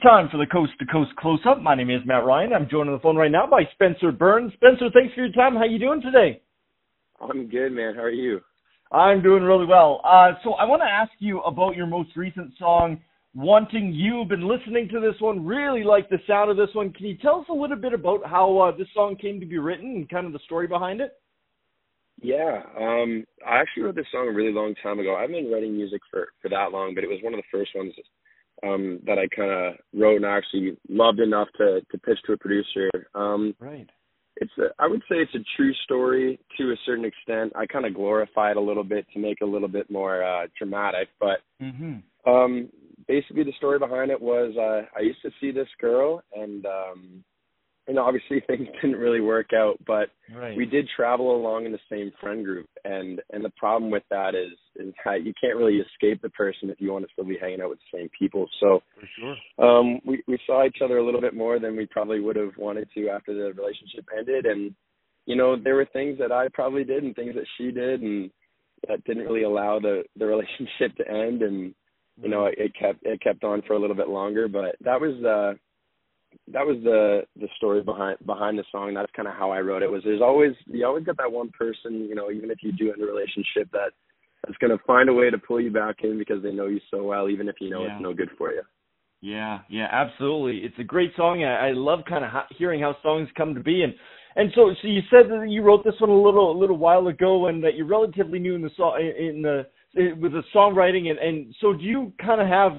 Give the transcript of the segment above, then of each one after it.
time for the Coast to Coast Close-Up. My name is Matt Ryan. I'm joined on the phone right now by Spencer Burns. Spencer, thanks for your time. How you doing today? I'm good, man. How are you? I'm doing really well. So I want to ask you about your most recent song, Wanting You. Been listening to this one, really like the sound of this one. Can you tell us a little bit about how this song came to be written and kind of the story behind it? Yeah, I actually wrote this song a really long time ago. I've been writing music for that long, but it was one of the first ones that I kind of wrote and actually loved enough to pitch to a producer. Right. I would say it's a true story to a certain extent. I kind of glorify it a little bit to make it a little bit more dramatic, but basically the story behind it was I used to see this girl, and obviously things didn't really work out, but we did travel along in the same friend group, and the problem with that is that you can't really escape the person if you want to still be hanging out with the same people. So for sure. We saw each other a little bit more than we probably would have wanted to after the relationship ended, and there were things that I probably did and things that she did, and that didn't really allow the relationship to end, and it kept on for a little bit longer, but that was the story behind the song. That's kind of how I wrote it. You always get that one person, even if you do end a relationship, that's going to find a way to pull you back in because they know you so well, even if it's no good for you. Yeah, absolutely. It's a great song. I love kind of hearing how songs come to be. And so you said that you wrote this one a little while ago, and that you're relatively new with the songwriting. And so do you kind of have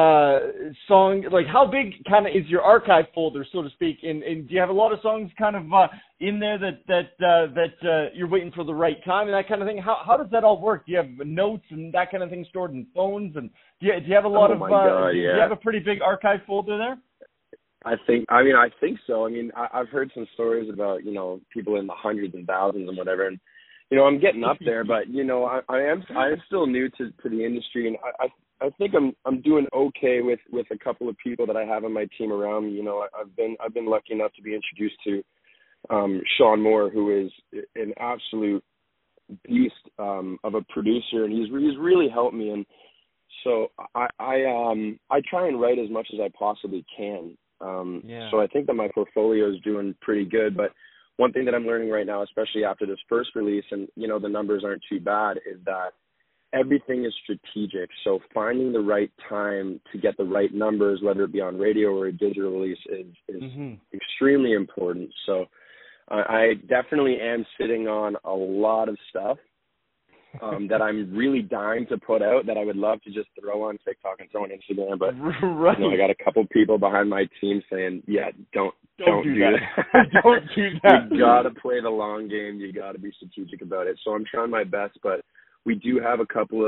song, like how big kind of is your archive folder, so to speak, and do you have a lot of songs kind of in there that you're waiting for the right time and that kind of thing? How does that all work? Do you have notes and that kind of thing stored in phones, and do you have a lot do you have a pretty big archive folder there? I think so. I've heard some stories about people in the hundreds and thousands and whatever, and I'm getting up there, but I am still new to the industry, and I think I'm doing okay with a couple of people that I have on my team around me. I've been lucky enough to be introduced to Sean Moore, who is an absolute beast of a producer, and he's really helped me. And so I try and write as much as I possibly can. So I think that my portfolio is doing pretty good, but one thing that I'm learning right now, especially after this first release, and the numbers aren't too bad, is that everything is strategic. So finding the right time to get the right numbers, whether it be on radio or a digital release, is extremely important. So I definitely am sitting on a lot of stuff that I'm really dying to put out, that I would love to just throw on TikTok and throw on Instagram. But I got a couple people behind my team saying, don't do that. Don't do that. You got to play the long game. You got to be strategic about it. So I'm trying my best, but we do have a couple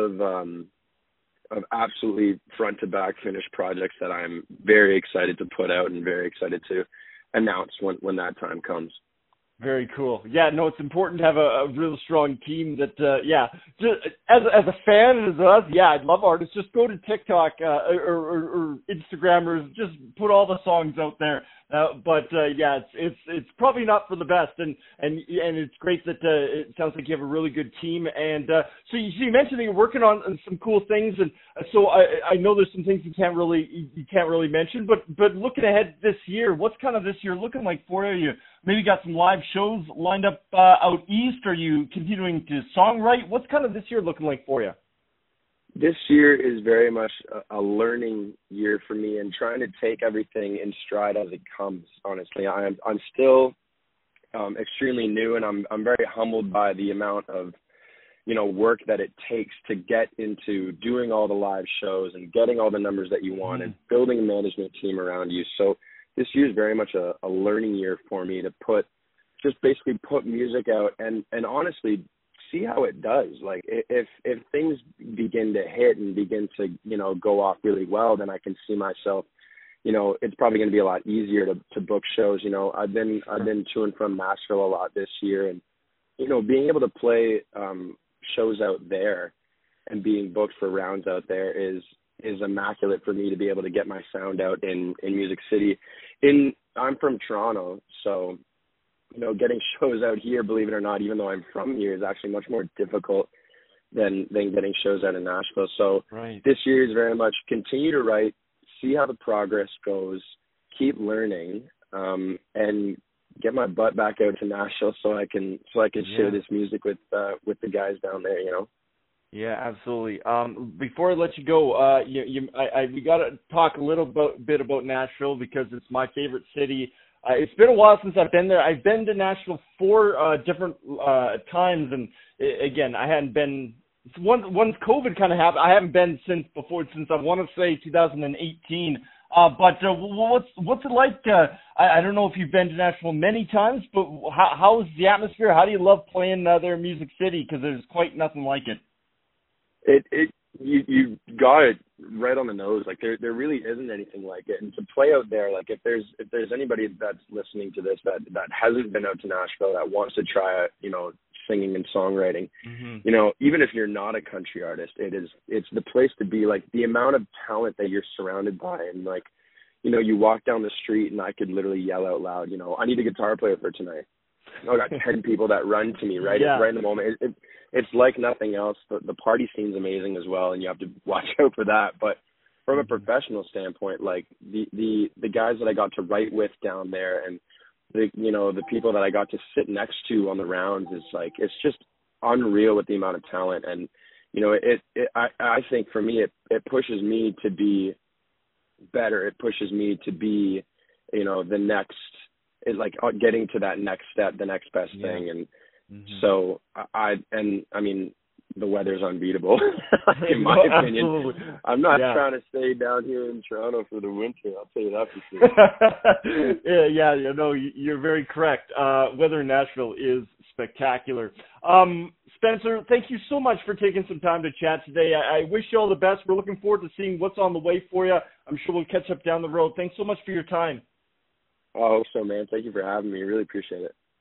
of absolutely front to back finished projects that I'm very excited to put out and very excited to announce when that time comes. Very cool. Yeah, no, it's important to have a real strong team that, just as a fan, as us, I love artists. Just go to TikTok or Instagram, or just put all the songs out there. But it's probably not for the best, and it's great that it sounds like you have a really good team. And so you mentioned that you're working on some cool things, and so I know there's some things you can't really mention. But looking ahead this year, what's kind of this year looking like for you? You maybe got some live shows lined up out east. Are you continuing to songwrite? What's kind of this year looking like for you? This year is very much a learning year for me, and trying to take everything in stride as it comes. Honestly, I'm still extremely new, and I'm very humbled by the amount of work that it takes to get into doing all the live shows and getting all the numbers that you want and building a management team around you. So this year is very much a learning year for me to basically put music out and honestly see how it does. Like if things begin to hit and begin to go off really well, then I can see myself it's probably going to be a lot easier to book shows. I've been to and from Nashville a lot this year, and being able to play shows out there and being booked for rounds out there is immaculate for me to be able to get my sound out in Music City. I'm from Toronto, so getting shows out here, believe it or not, even though I'm from here, is actually much more difficult than getting shows out in Nashville. So This year is very much continue to write, see how the progress goes, keep learning, and get my butt back out to Nashville so I can share this music with the guys down there, you know. Yeah, absolutely. Before I let you go, we got to talk a little bit about Nashville because it's my favorite city. It's been a while since I've been there. I've been to Nashville 4 different times, and again, I hadn't been. Once COVID kind of happened, I haven't been since I want to say 2018. But what's it like? I don't know if you've been to Nashville many times, but how's the atmosphere? How do you love playing their Music City? Because there's quite nothing like it. You got it right on the nose. Like there really isn't anything like it. And to play out there, like if there's anybody that's listening to this that hasn't been out to Nashville that wants to try you know, singing and songwriting, you know, even if you're not a country artist, it's the place to be. Like the amount of talent that you're surrounded by, and like, you know, you walk down the street and I could literally yell out loud, you know, I need a guitar player for tonight. You know, I got 10 people that run to me right in the moment. It's like nothing else. The party scene's amazing as well, and you have to watch out for that. But from a professional standpoint, like the guys that I got to write with down there, and the people that I got to sit next to on the rounds, is like, it's just unreal with the amount of talent. And you know, I think for me it pushes me to be better. It pushes me to be, you know, the next. It's like getting to that next step, the next best thing. And so I mean, the weather's unbeatable in my opinion. Absolutely. I'm not trying to stay down here in Toronto for the winter. I'll tell you that for sure. Yeah, no, you're very correct. Weather in Nashville is spectacular. Spencer, thank you so much for taking some time to chat today. I wish you all the best. We're looking forward to seeing what's on the way for you. I'm sure we'll catch up down the road. Thanks so much for your time. I hope so, man. Thank you for having me. Really appreciate it.